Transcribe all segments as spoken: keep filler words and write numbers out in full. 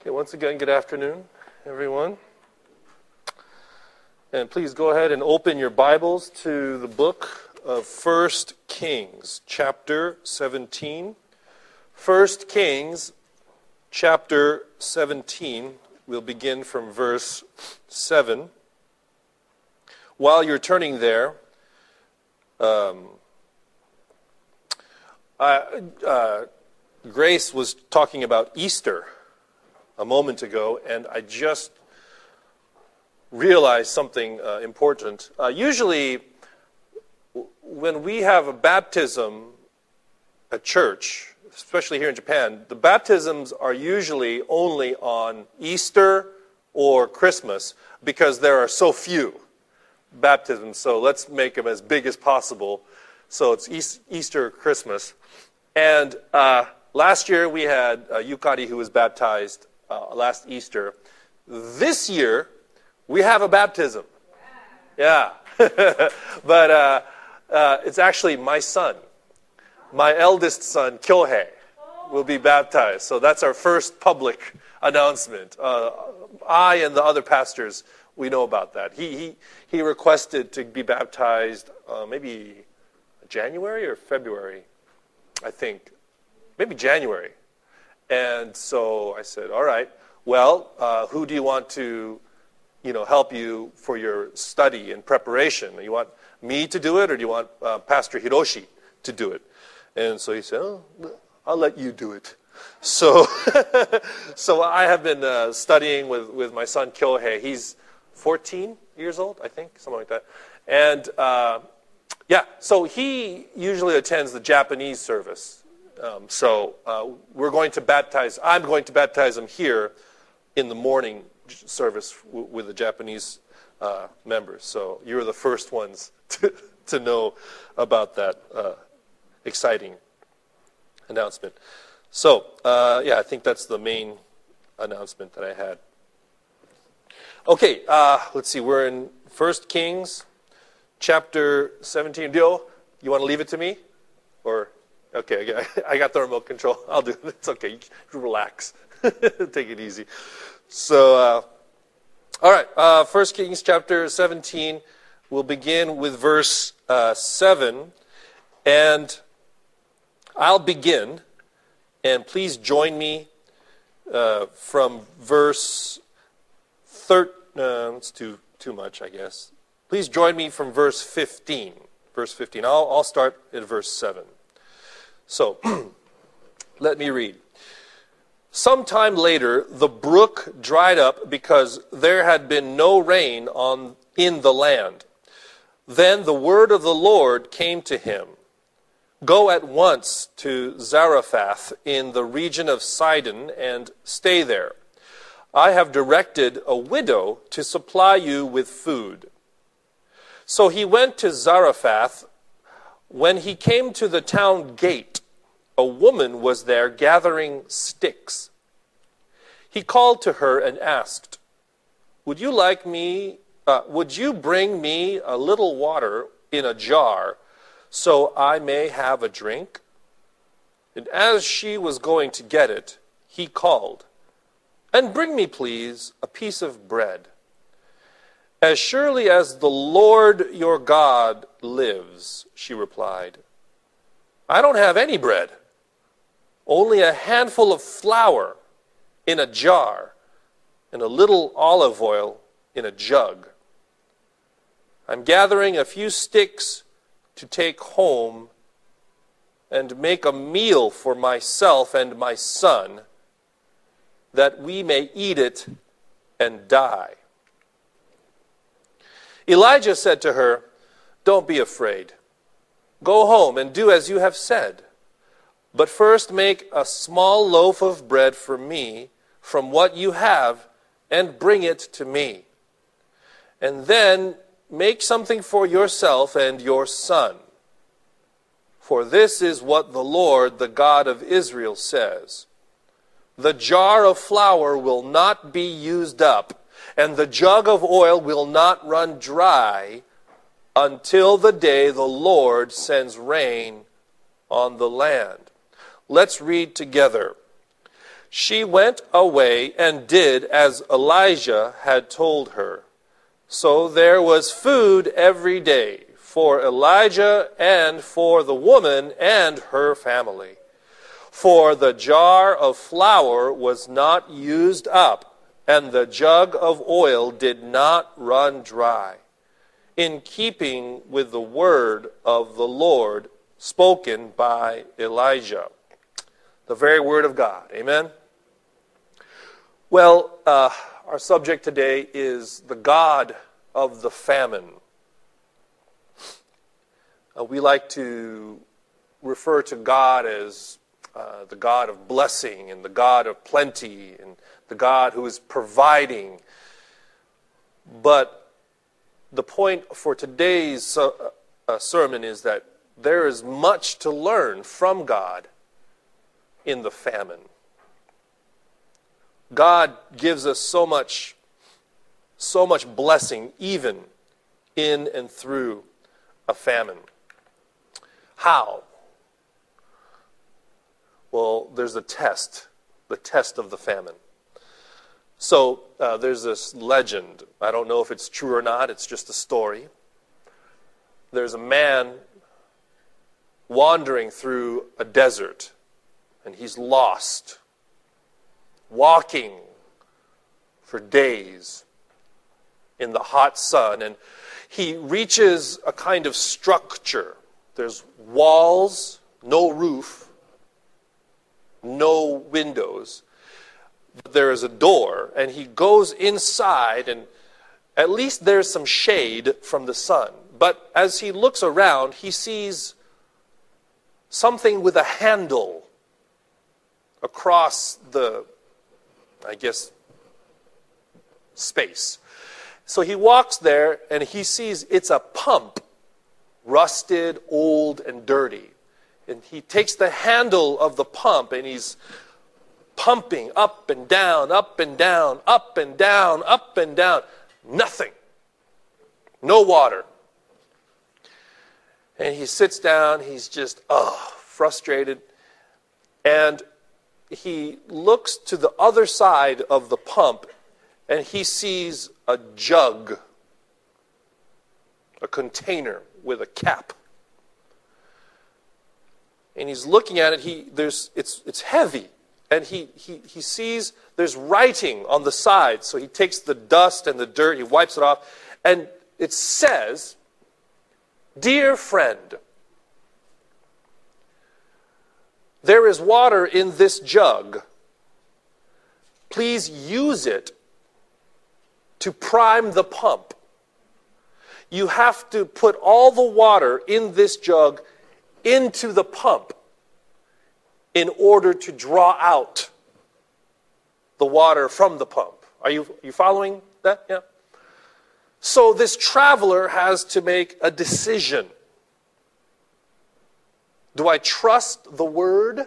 Okay, once again, good afternoon, everyone. And please go ahead and open your Bibles to the book of First Kings, chapter seventeen. First Kings, chapter seventeen. We'll begin from verse seven. While you're turning there, um, I, uh, Grace was talking about Easter a moment ago, and I just realized something uh, important. Uh, usually, w- when we have a baptism at church, especially here in Japan, the baptisms are usually only on Easter or Christmas because there are so few baptisms. So let's make them as big as possible. So it's East, Easter or Christmas. And uh, last year we had uh, Yukari who was baptized uh, last Easter. This year we have a baptism. Yeah. but uh, uh, it's actually my son. My eldest son, Kyohei, will be baptized. So that's our first public announcement. Uh, I and the other pastors, we know about that. He he, he requested to be baptized uh, maybe January or February, I think. Maybe January. And so I said, all right, well, uh, who do you want to, you know, help you for your study and preparation? You want me to do it, or do you want uh, Pastor Hiroshi to do it? And so he said, oh, I'll let you do it. So so I have been uh, studying with, with my son Kyohei. He's fourteen years old, I think, something like that. And uh, yeah, so he usually attends the Japanese service. Um, so uh, we're going to baptize, I'm going to baptize him here in the morning service w- with the Japanese uh, members. So you're the first ones to, to know about that uh, exciting announcement. So, uh, yeah, I think that's the main announcement that I had. Okay, uh, let's see, we're in First Kings, chapter seventeen. Dio, you want to leave it to me? Or, okay, I got the remote control. I'll do it. It's okay. You can relax. Take it easy. So, uh, all right, uh, First Kings, chapter seventeen. We'll begin with verse uh, seven. And I'll begin, and please join me uh, from verse thirteen. Uh, it's too, too much, I guess. Please join me from verse fifteen. Verse fifteen. I'll, I'll start at verse seven. So, let me read. Sometime later, the brook dried up because there had been no rain on in the land. Then the word of the Lord came to him. Go at once to Zarephath in the region of Sidon and stay there. I have directed a widow to supply you with food. So he went to Zarephath. When he came to the town gate, a woman was there gathering sticks. He called to her and asked, Would you like me, uh, would you bring me a little water in a jar so I may have a drink? And as she was going to get it, he called, And bring me, please, a piece of bread. As surely as the Lord your God lives, she replied, I don't have any bread, only a handful of flour in a jar and a little olive oil in a jug. I'm gathering a few sticks to take home and make a meal for myself and my son, that we may eat it and die. Elijah said to her, Don't be afraid. Go home and do as you have said. But first make a small loaf of bread for me from what you have and bring it to me. And then make something for yourself and your son. For this is what the Lord, the God of Israel, says. The jar of flour will not be used up, and the jug of oil will not run dry until the day the Lord sends rain on the land. Let's read together. She went away and did as Elijah had told her. So there was food every day for Elijah and for the woman and her family. For the jar of flour was not used up, and the jug of oil did not run dry, in keeping with the word of the Lord spoken by Elijah. The very word of God. Amen? Well, uh, our subject today is the God of the famine. Uh, we like to refer to God as uh, the God of blessing and the God of plenty and the God who is providing. But the point for today's uh, uh, sermon is that there is much to learn from God in the famine. God gives us so much, so much blessing, even in and through a famine. How? Well, there's a test, the test of the famine. So uh, there's this legend. I don't know if it's true or not. It's just a story. There's a man wandering through a desert, and he's lost, walking for days in the hot sun, and he reaches a kind of structure. There's walls, no roof, no windows, but there is a door, and he goes inside, and at least there's some shade from the sun. But as he looks around, he sees something with a handle across the, I guess, space. So he walks there and he sees it's a pump, rusted, old, and dirty. And he takes the handle of the pump and he's pumping up and down, up and down, up and down, up and down. Nothing. No water. And he sits down, he's just, oh, frustrated. And he looks to the other side of the pump and he sees a jug, a container with a cap. And he's looking at it, he there's it's it's heavy. And he, he, he sees there's writing on the side. So he takes the dust and the dirt, he wipes it off, and it says, "Dear friend, there is water in this jug. Please use it to prime the pump. You have to put all the water in this jug into the pump in order to draw out the water from the pump." Are you, you following that? Yeah. So this traveler has to make a decision. Do I trust the word?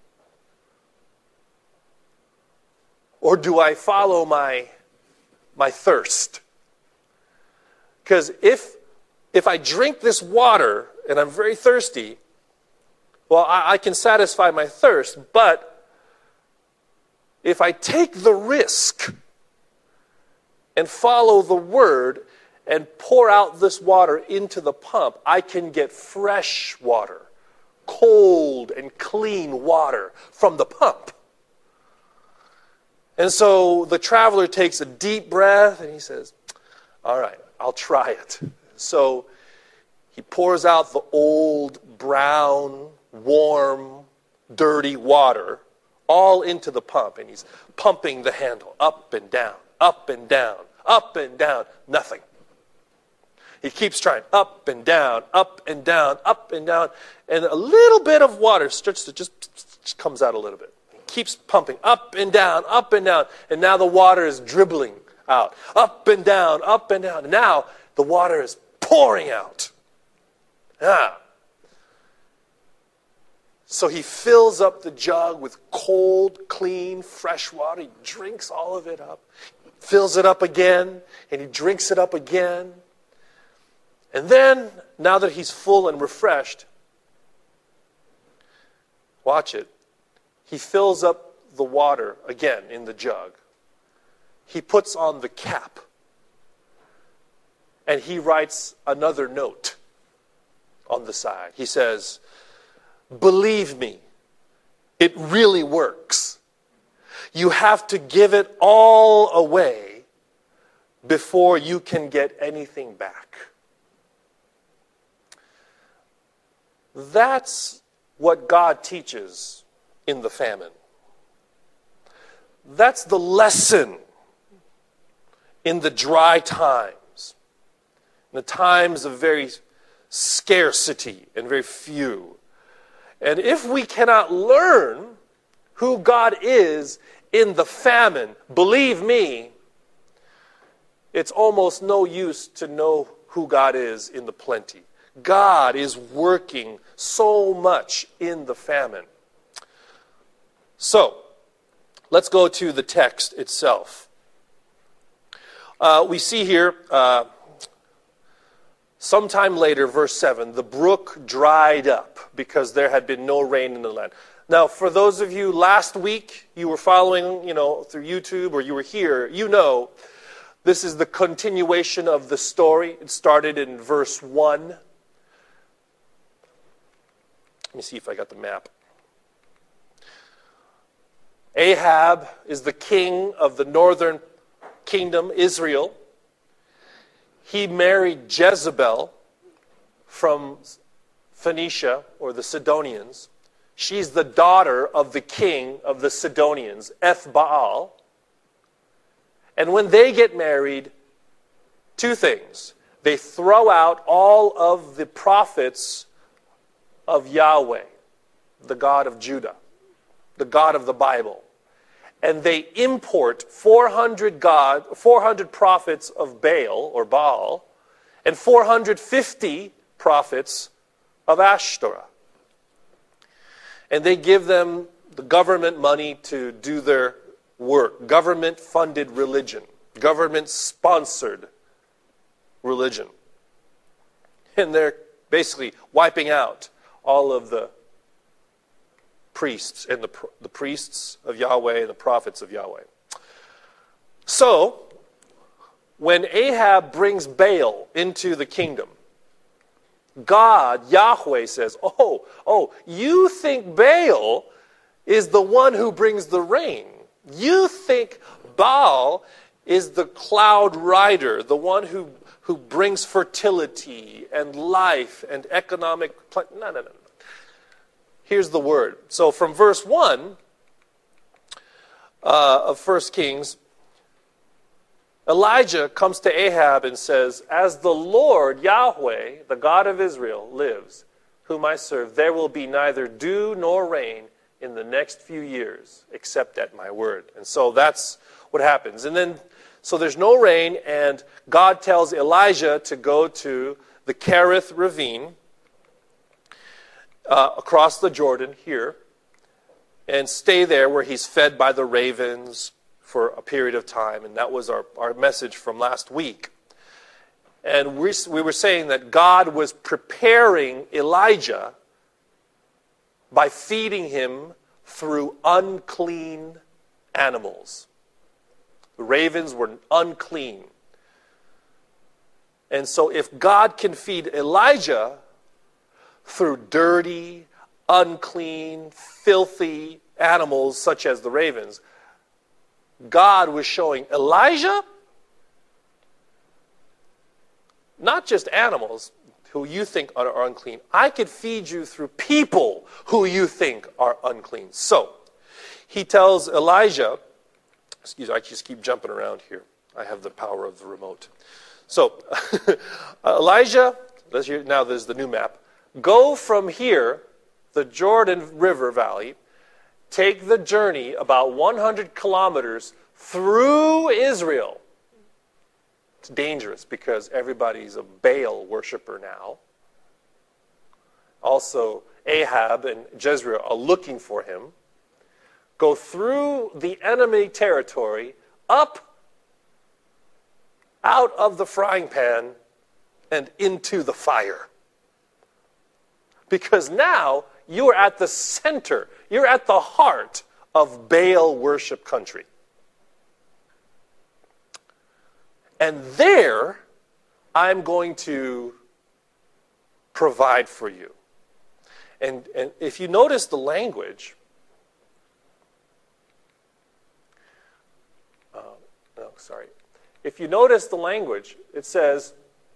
Or do I follow my, my thirst? Because if, if I drink this water and I'm very thirsty, well, I, I can satisfy my thirst. But if I take the risk and follow the word and pour out this water into the pump, I can get fresh water, cold and clean water from the pump. And so the traveler takes a deep breath and he says, all right, I'll try it. So he pours out the old, brown, warm, dirty water all into the pump, and he's pumping the handle up and down, up and down, up and down, nothing. He keeps trying, up and down, up and down, up and down, and a little bit of water starts to just, just comes out a little bit. He keeps pumping up and down, up and down, and now the water is dribbling out, up and down, up and down. And now the water is pouring out. Ah. So he fills up the jug with cold, clean, fresh water. He drinks all of it up, fills it up again, and he drinks it up again. And then, now that he's full and refreshed, watch it, he fills up the water again in the jug, he puts on the cap and he writes another note on the side. He says, "Believe me, it really works. You have to give it all away before you can get anything back." That's what God teaches in the famine. That's the lesson in the dry times, in the times of very scarcity and very few. And if we cannot learn who God is in the famine, believe me, it's almost no use to know who God is in the plenty. God is working so much in the famine. So, let's go to the text itself. Uh, we see here, uh, sometime later, verse seven, the brook dried up because there had been no rain in the land. Now, for those of you last week, you were following, you know, through YouTube, or you were here, you know, this is the continuation of the story. It started in verse one. Let me see if I got the map. Ahab is the king of the northern kingdom, Israel. He married Jezebel from Phoenicia, or the Sidonians. She's the daughter of the king of the Sidonians, Ethbaal. And when they get married, two things. They throw out all of the prophets of Yahweh, the God of Judah, the God of the Bible. And they import four hundred God, four hundred prophets of Baal or Baal, and four hundred fifty prophets of Ashtoreth. And they give them the government money to do their work. Government-funded religion. Government-sponsored religion. And they're basically wiping out all of the priests and the, the priests of Yahweh and the prophets of Yahweh. So, when Ahab brings Baal into the kingdom, God, Yahweh, says, oh, oh, you think Baal is the one who brings the rain. You think Baal is the cloud rider, the one who, who brings fertility and life and economic... Pl- no, no, no, no. Here's the word. So from verse one uh, of First Kings, Elijah comes to Ahab and says, "As the Lord, Yahweh, the God of Israel, lives, whom I serve, there will be neither dew nor rain in the next few years, except at my word." And so that's what happens. And then, so there's no rain, and God tells Elijah to go to the Kerith ravine, Uh, across the Jordan here, and stay there where he's fed by the ravens for a period of time. And that was our, our message from last week. And we, we were saying that God was preparing Elijah by feeding him through unclean animals. The ravens were unclean. And so if God can feed Elijah through dirty, unclean, filthy animals such as the ravens, God was showing Elijah, not just animals who you think are, are unclean. I could feed you through people who you think are unclean. So, he tells Elijah, excuse me, I just keep jumping around here. I have the power of the remote. So, Elijah, now there's the new map. Go from here, the Jordan River Valley, take the journey about one hundred kilometers through Israel. It's dangerous because everybody's a Baal worshiper now. Also, Ahab and Jezreel are looking for him. Go through the enemy territory, up out of the frying pan and into the fire. Because now you're at the center, you're at the heart of Baal worship country. And there, I'm going to provide for you. And, and if you notice the language, uh, no, sorry. If you notice the language, it says,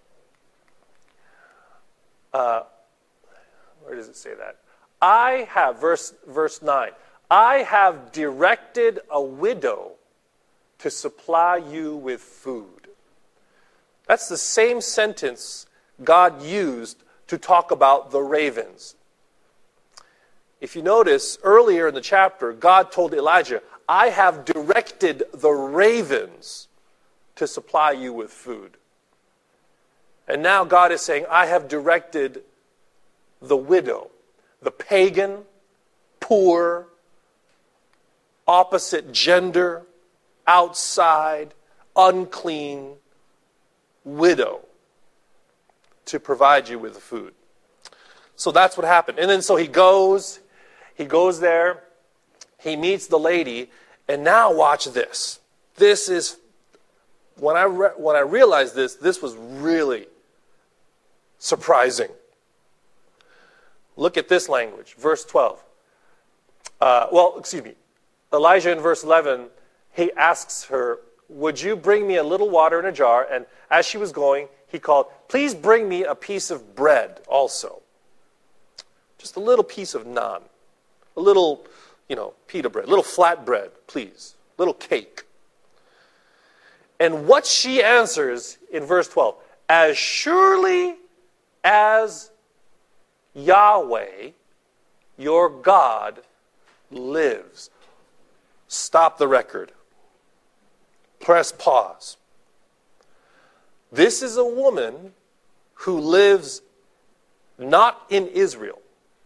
uh, where does it say that? I have, verse, verse nine, I have directed a widow to supply you with food. That's the same sentence God used to talk about the ravens. If you notice, earlier in the chapter, God told Elijah, I have directed the ravens to supply you with food. And now God is saying, I have directed the widow, the pagan, poor, opposite gender, outside, unclean widow to provide you with the food. So that's what happened. And then so he goes, he goes there, he meets the lady, and now watch this. This is, when I, re- when I realized this, this was really surprising. Look at this language, verse twelve. Uh, well, excuse me. Elijah in verse eleven, he asks her, would you bring me a little water in a jar? And as she was going, he called, please bring me a piece of bread also. Just a little piece of naan. A little, you know, pita bread. A little flat bread, please. A little cake. And what she answers in verse twelve, as surely as Yahweh, your God, lives. Stop the record. Press pause. This is a woman who lives not in Israel,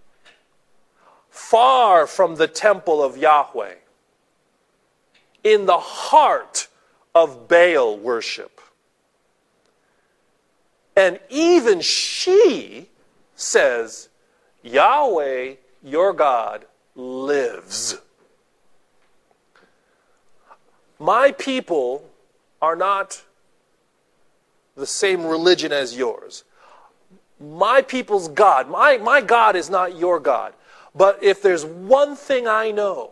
far from the temple of Yahweh, in the heart of Baal worship. And even she says, Yahweh, your God, lives. My people are not the same religion as yours. My people's God, my, my God is not your God. But if there's one thing I know,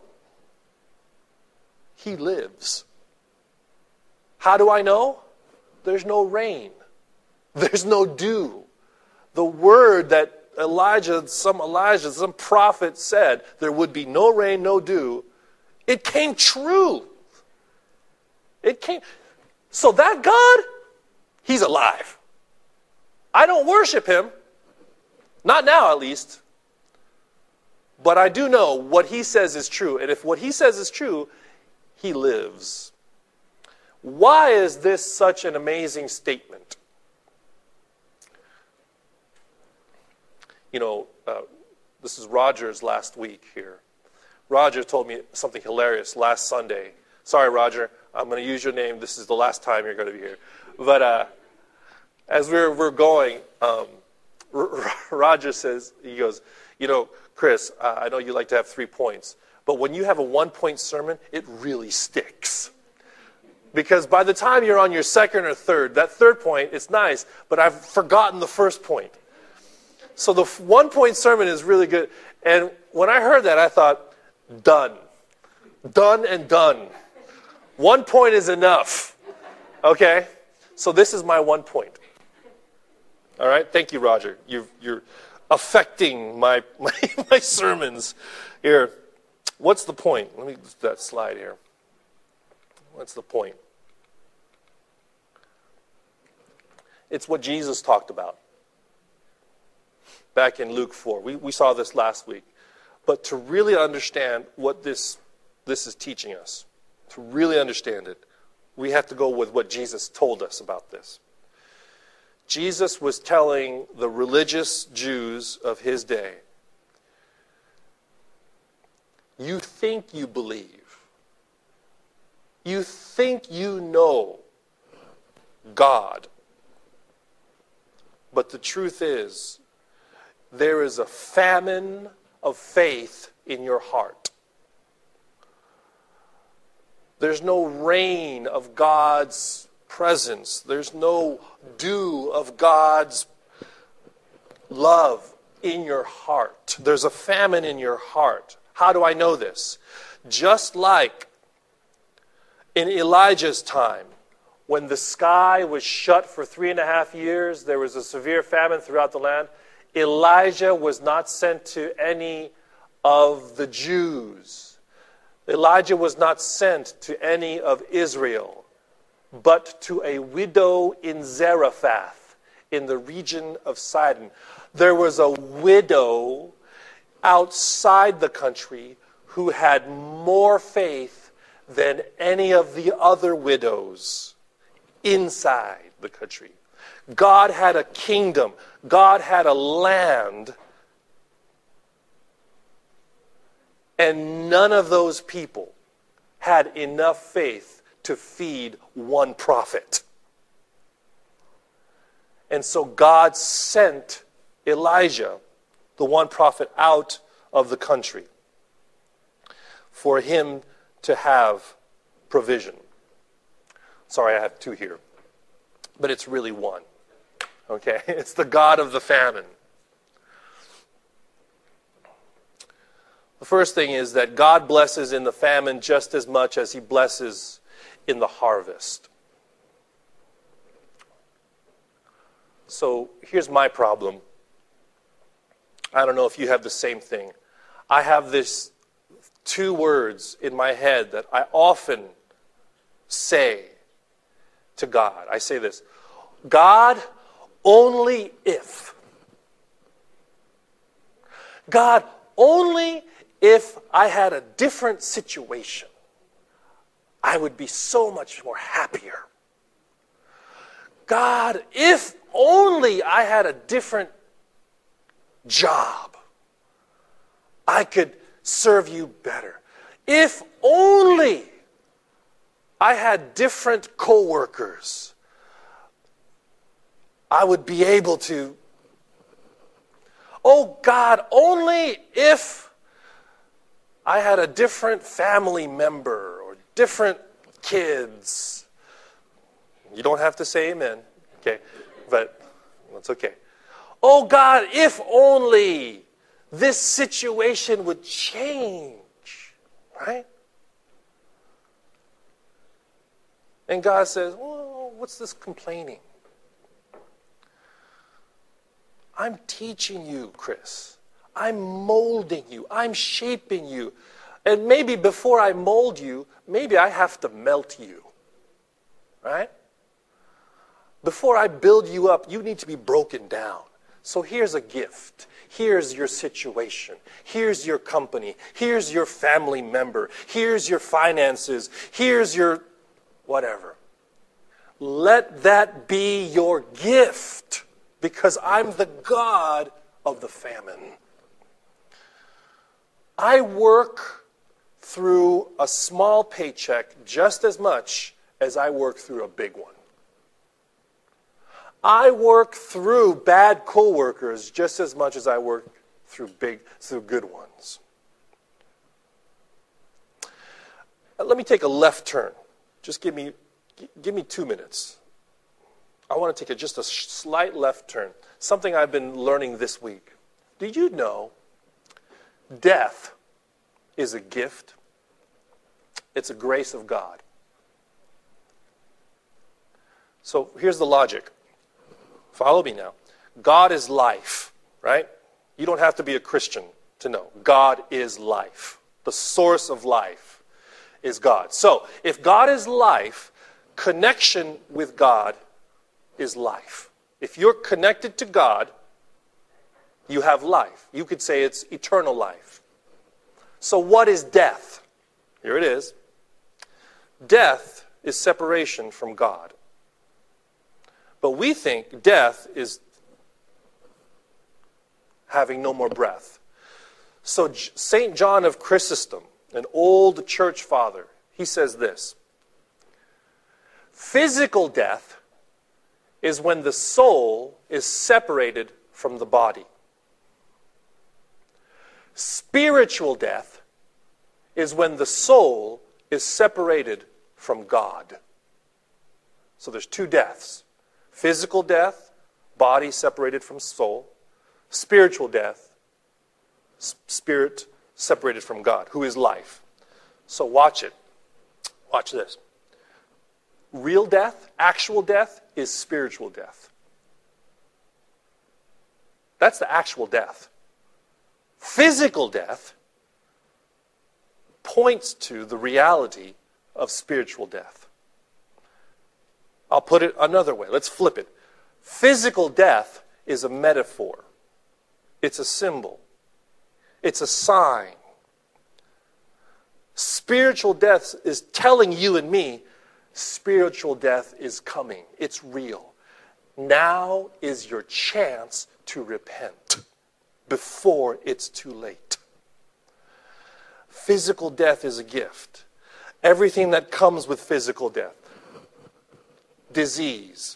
He lives. How do I know? There's no rain. There's no dew. The word that Elijah, some Elijah, some prophet said, there would be no rain, no dew, it came true. It came. So that God, He's alive. I don't worship Him. Not now, at least. But I do know what He says is true. And if what He says is true, He lives. Why is this such an amazing statement? You know, uh, this is Roger's last week here. Roger told me something hilarious last Sunday. Sorry, Roger. I'm going to use your name. This is the last time you're going to be here. But uh, as we're we're going, um, R- Roger says, he goes, you know, Chris, uh, I know you like to have three points, but when you have a one-point sermon, it really sticks. Because by the time you're on your second or third, that third point, it's nice, but I've forgotten the first point. So the one-point sermon is really good. And when I heard that, I thought, done. Done and done. One point is enough. Okay? So this is my one point. All right? Thank you, Roger. You're, you're affecting my, my, my sermons. Here, what's the point? Let me do that slide here. What's the point? It's what Jesus talked about back in Luke four. We, we saw this last week. But to really understand what this, this is teaching us, to really understand it, we have to go with what Jesus told us about this. Jesus was telling the religious Jews of his day, you think you believe. You think you know God. But the truth is, there is a famine of faith in your heart. There's no rain of God's presence. There's no dew of God's love in your heart. There's a famine in your heart. How do I know this? Just like in Elijah's time, when the sky was shut for three and a half years, there was a severe famine throughout the land. Elijah was not sent to any of the Jews. Elijah was not sent to any of Israel, but to a widow in Zarephath, in the region of Sidon. There was a widow outside the country who had more faith than any of the other widows inside the country. God had a kingdom. God had a land. And none of those people had enough faith to feed one prophet. And so God sent Elijah, the one prophet, out of the country for him to have provision. Sorry, I have two here. But it's really one. Okay? It's the God of the famine. The first thing is that God blesses in the famine just as much as he blesses in the harvest. So here's my problem. I don't know if you have the same thing. I have this two words in my head that I often say to God. I say this: God, only if. God, only if I had a different situation, I would be so much more happier. God, if only I had a different job, I could serve you better. If only I had different coworkers, I would be able to. Oh God, only if I had a different family member or different kids. You don't have to say amen, okay? But that's okay. Oh God, if only this situation would change, right? And God says, well, what's this complaining? I'm teaching you, Chris. I'm molding you. I'm shaping you. And maybe before I mold you, maybe I have to melt you, right? Before I build you up, you need to be broken down. So here's a gift. Here's your situation. Here's your company. Here's your family member. Here's your finances. Here's your whatever. Let that be your gift, because I'm the God of the famine. I work through a small paycheck just as much as I work through a big one. I work through bad coworkers just as much as I work through big, through good ones. Let me take a left turn. Just give me, give me two minutes. I want to take a, just a slight left turn. Something I've been learning this week. Did you know death is a gift? It's a grace of God. So here's the logic. Follow me now. God is life, right? You don't have to be a Christian to know. God is life. The source of life is God. So if God is life, connection with God is life. If you're connected to God, you have life. You could say it's eternal life. So what is death? Here it is. Death is separation from God. But we think death is having no more breath. So Saint John of Chrysostom, an old church father, he says this: physical death is when the soul is separated from the body. Spiritual death is when the soul is separated from God. So there's two deaths. Physical death, body separated from soul. Spiritual death, spirit separated from God, who is life. So watch it. Watch this. Real death, actual death, is spiritual death. That's the actual death. Physical death points to the reality of spiritual death. I'll put it another way. Let's flip it. Physical death is a metaphor. It's a symbol. It's a sign. Spiritual death is telling you and me, spiritual death is coming. It's real. Now is your chance to repent before it's too late. Physical death is a gift. Everything that comes with physical death. Disease,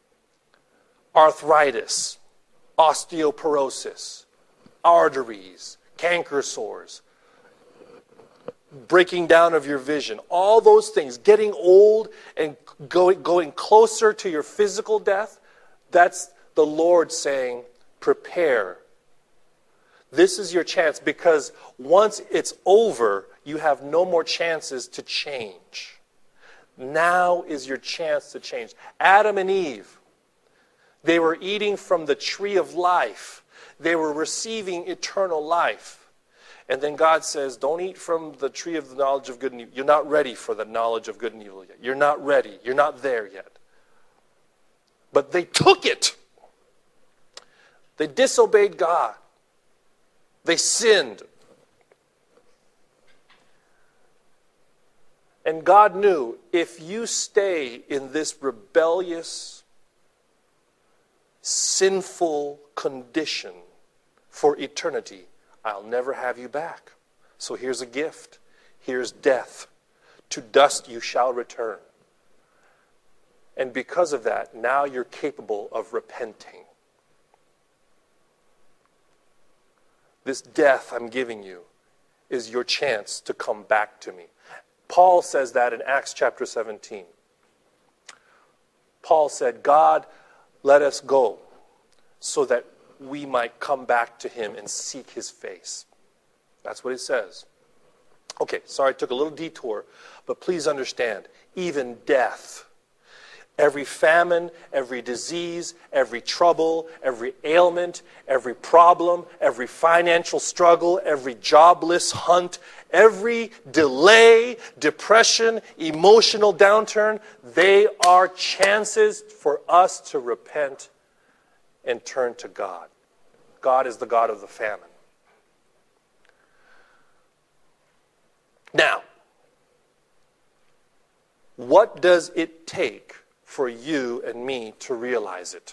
arthritis, osteoporosis, arteries, canker sores, breaking down of your vision, all those things, getting old and going, going closer to your physical death, that's the Lord saying, prepare. This is your chance, because once it's over, you have no more chances to change. Now is your chance to change. Adam and Eve, they were eating from the tree of life. They were receiving eternal life. And then God says, don't eat from the tree of the knowledge of good and evil. You're not ready for the knowledge of good and evil yet. You're not ready. You're not there yet. But they took it. They disobeyed God. They sinned. And God knew, if you stay in this rebellious, sinful condition for eternity, I'll never have you back. So here's a gift. Here's death. To dust you shall return. And because of that, now you're capable of repenting. This death I'm giving you is your chance to come back to me. Paul says that in Acts chapter seventeen. Paul said, God, let us go so that we might come back to him and seek his face. That's what it says. Okay, sorry, I took a little detour, but please understand, even death, every famine, every disease, every trouble, every ailment, every problem, every financial struggle, every jobless hunt, every delay, depression, emotional downturn, they are chances for us to repent and turn to God. God is the God of the famine. Now, what does it take for you and me to realize it?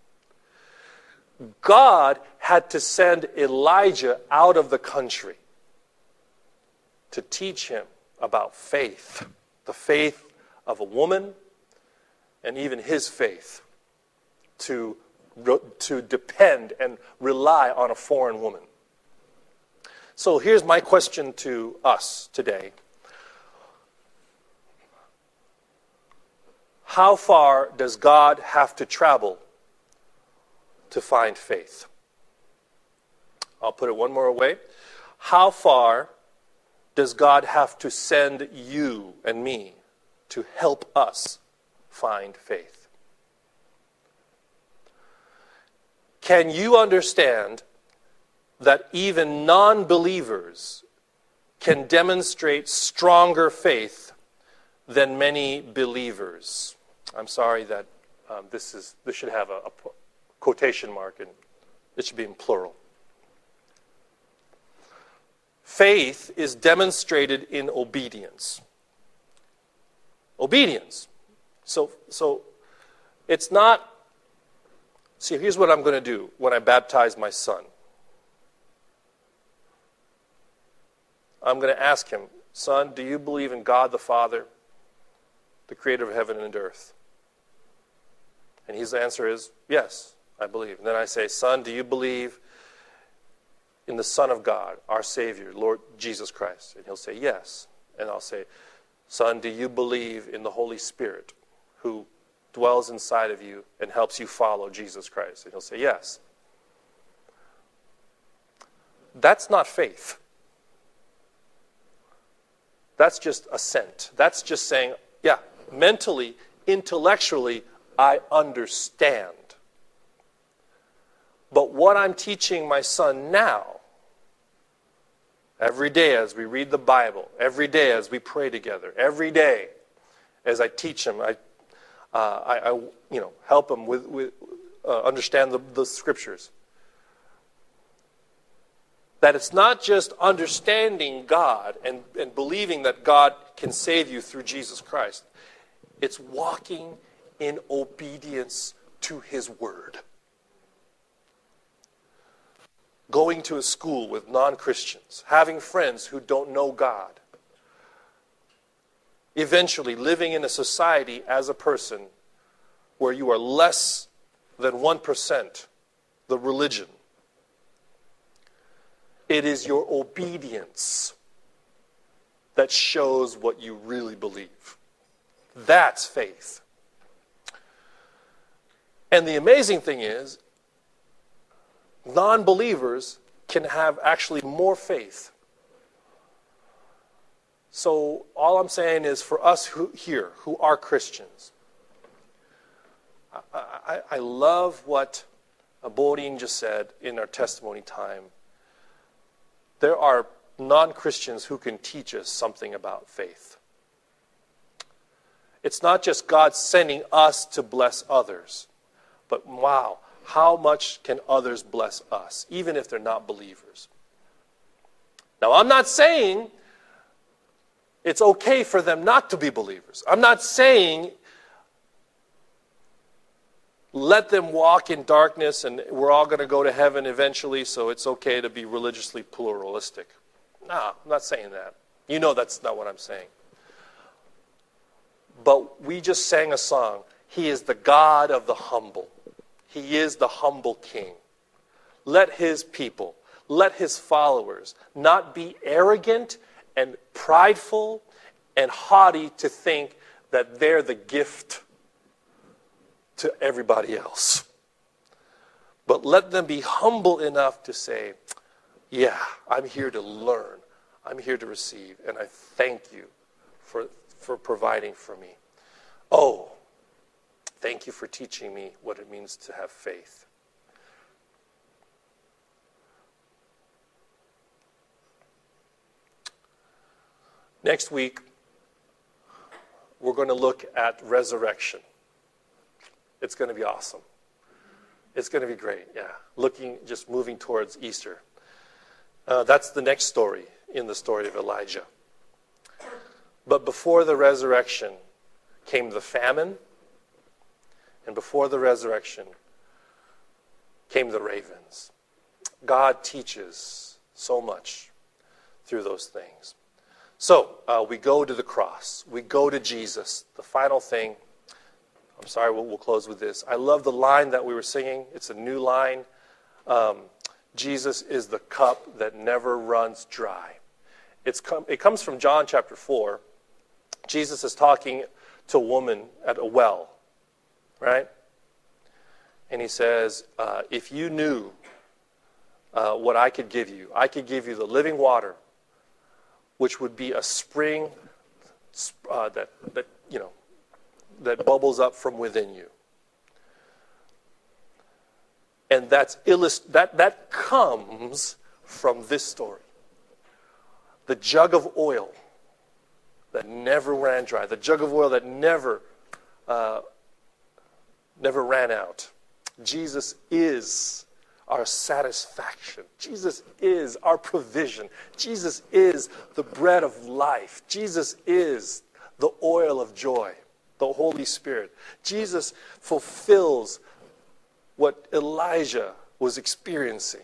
God had to send Elijah out of the country to teach him about faith, the faith of a woman, and even his faith to, to depend and rely on a foreign woman. So here's my question to us today. How far does God have to travel to find faith? I'll put it one more way. How far does God have to send you and me to help us find faith? Can you understand that even non-believers can demonstrate stronger faith than many believers? I'm sorry that um, this is this should have a, a quotation mark, and it should be in plural. Faith is demonstrated in obedience. Obedience. So, so it's not. See, here's what I'm going to do when I baptize my son. I'm going to ask him, son, do you believe in God the Father, the creator of heaven and earth? And his answer is, yes, I believe. And then I say, son, do you believe in the Son of God, our Savior, Lord Jesus Christ? And he'll say, yes. And I'll say, Son, do you believe in the Holy Spirit who dwells inside of you and helps you follow Jesus Christ? And he'll say, yes. That's not faith. That's just assent. That's just saying, yeah, mentally, intellectually, I understand. But what I'm teaching my son now, every day as we read the Bible, every day as we pray together, every day as I teach him, I, uh, I, I you know, help him with, with uh, understand the, the scriptures. That it's not just understanding God and, and believing that God can save you through Jesus Christ. It's walking in obedience to his word. Going to a school with non-Christians, having friends who don't know God. Eventually living in a society as a person where you are less than one percent the religion. It is your obedience that shows what you really believe. That's faith. And the amazing thing is, non-believers can have actually more faith. So all I'm saying is for us who, here who are Christians, I, I, I love what Bodine just said in our testimony time. There are non-Christians who can teach us something about faith. It's not just God sending us to bless others, but wow, how much can others bless us, even if they're not believers? Now, I'm not saying it's okay for them not to be believers. I'm not saying let them walk in darkness and we're all going to go to heaven eventually, so it's okay to be religiously pluralistic. No, I'm not saying that. You know that's not what I'm saying. But we just sang a song. He is the God of the humble. He is the humble king. Let his people, let his followers not be arrogant and prideful and haughty to think that they're the gift to everybody else. But let them be humble enough to say, yeah, I'm here to learn. I'm here to receive. And I thank you for, for providing for me. Oh, thank you for teaching me what it means to have faith. Next week, we're going to look at resurrection. It's going to be awesome. It's going to be great, yeah. Looking, just moving towards Easter. Uh, that's the next story in the story of Elijah. But before the resurrection came the famine, and before the resurrection came the ravens. God teaches so much through those things. So, uh, we go to the cross. We go to Jesus. The final thing, I'm sorry, we'll, we'll close with this. I love the line that we were singing. It's a new line. Um, Jesus is the cup that never runs dry. It's com- it comes from John chapter four. Jesus is talking to a woman at a well, right? And he says, uh, if you knew uh, what I could give you, I could give you the living water, which would be a spring uh, that, that, you know, that bubbles up from within you. And that's illust- that, that comes from this story. The jug of oil that never ran dry. The jug of oil that never, uh, never ran out. Jesus is our satisfaction. Jesus is our provision. Jesus is the bread of life. Jesus is the oil of joy, the Holy Spirit. Jesus fulfills what Elijah was experiencing.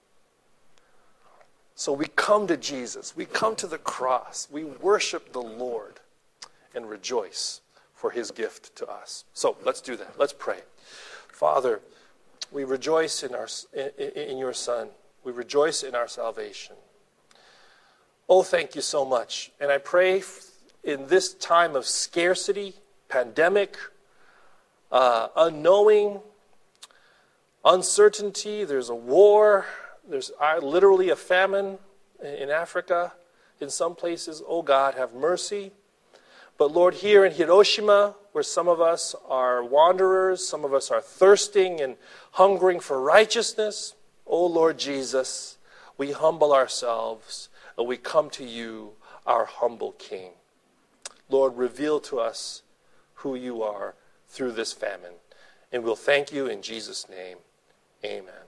So we come to Jesus. We come to the cross. We worship the Lord and rejoice for his gift to us. So let's do that. Let's pray. Father, we rejoice in our in, in your Son. We rejoice in our salvation. Oh, thank you so much. And I pray in this time of scarcity, pandemic, uh, unknowing, uncertainty. There's a war. There's uh, literally a famine in Africa in some places. Oh God, have mercy. But Lord, here in Hiroshima, where some of us are wanderers, some of us are thirsting and hungering for righteousness, oh Lord Jesus, we humble ourselves and we come to you, our humble King. Lord, reveal to us who you are through this famine. And we'll thank you in Jesus' name. Amen.